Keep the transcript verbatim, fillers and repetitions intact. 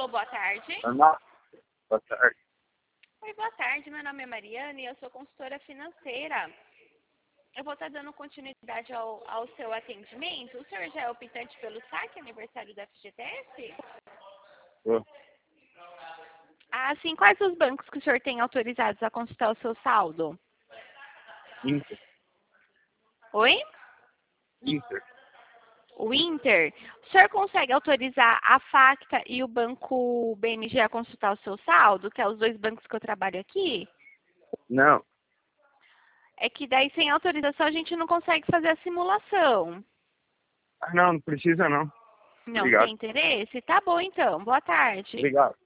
Alô, boa tarde. Normal? Boa tarde. Oi, boa tarde. Meu nome é Mariana e eu sou consultora financeira. Eu vou estar dando continuidade ao, ao seu atendimento. O senhor já é optante pelo saque aniversário da F G T S? Tô. Ah, sim. Quais os bancos que o senhor tem autorizados a consultar o seu saldo? Inter. Oi? Inter. O Inter. O senhor consegue autorizar a Facta e o Banco B M G a consultar o seu saldo, que é os dois bancos que eu trabalho aqui? Não. É que daí sem autorização a gente não consegue fazer a simulação. Ah, não, não precisa não. Não tem Obrigado. interesse? Tá bom então. Boa tarde. Obrigado.